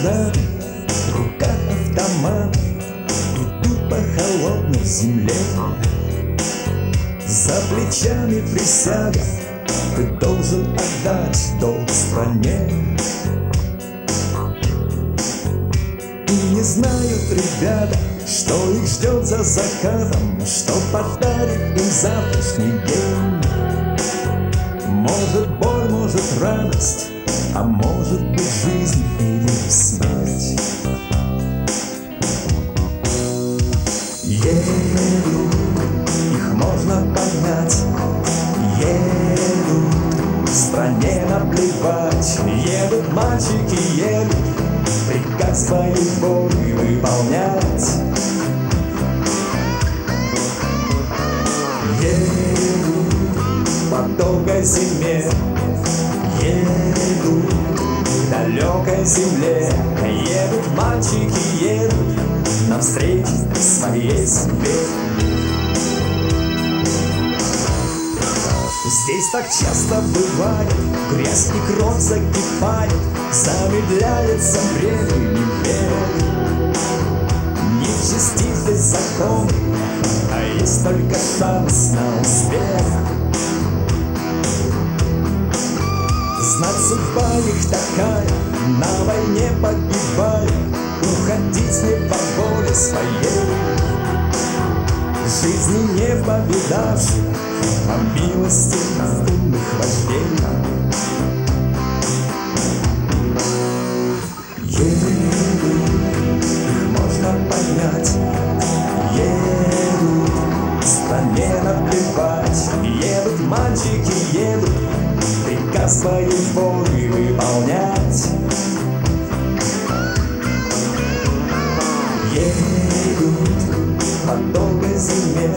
солдаты, в руках автоматы, идут по холодной земле. За плечами присяга, ты должен отдать долг стране. И не знают ребята, что их ждет за закатом, что подарит им завтрашний день. Может боль, может радость, а может быть жизнь или смерть. Едут, их можно понять, едут, стране наплевать. Едут мальчики, едут, приказ боевой выполнять. Едут по долгой зиме, едут к далекой земле. Едут мальчики, едут навстречу своей судьбе. Здесь так часто бывает, грязь и кровь закипает, замедляется время и век. Не в чести здесь закон, а есть только шанс на успех. Знать, судьба их такая, на войне погибая, уходить не по воле своей. Жизни не повидавших, по милости умных вождей. Едут, их можно понять, едут, стране наплевать. Едут мальчики, едут, приказ боевой выполнять. Едут по долгой зиме,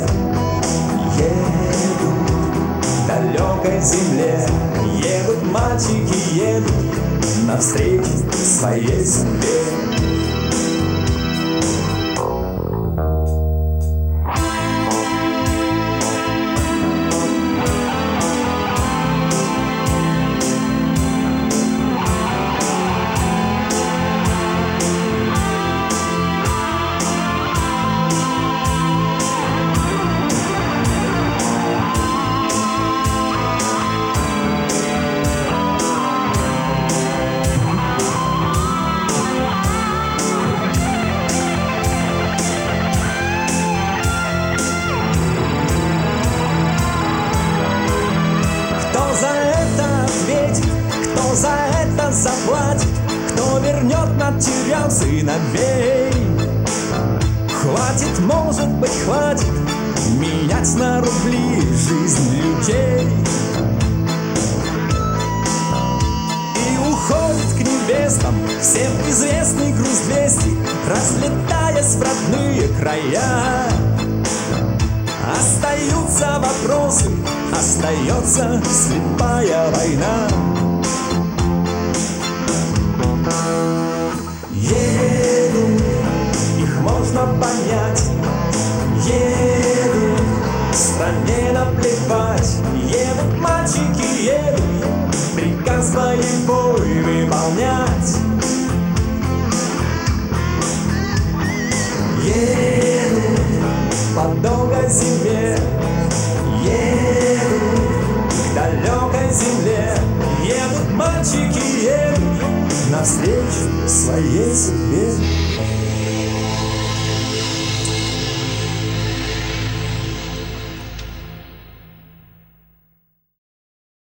едут к далекой земле. Едут мальчики, едут навстречу своей судьбе. Кто за это заплатит, кто вернет нам терял сыновей? Хватит, может быть, хватит менять на рубли жизнь людей. И уходит к небесам всем известный груз 200, разлетаясь в родные края. Остаются вопросы, остается слепая война. Едут, их можно понять, едут, стране наплевать. Едут мальчики, едут, приказ боевой выполнять. Едут по долгой зиме, едут к далекой земле. Едут мальчики, едут навстречу своей судьбе.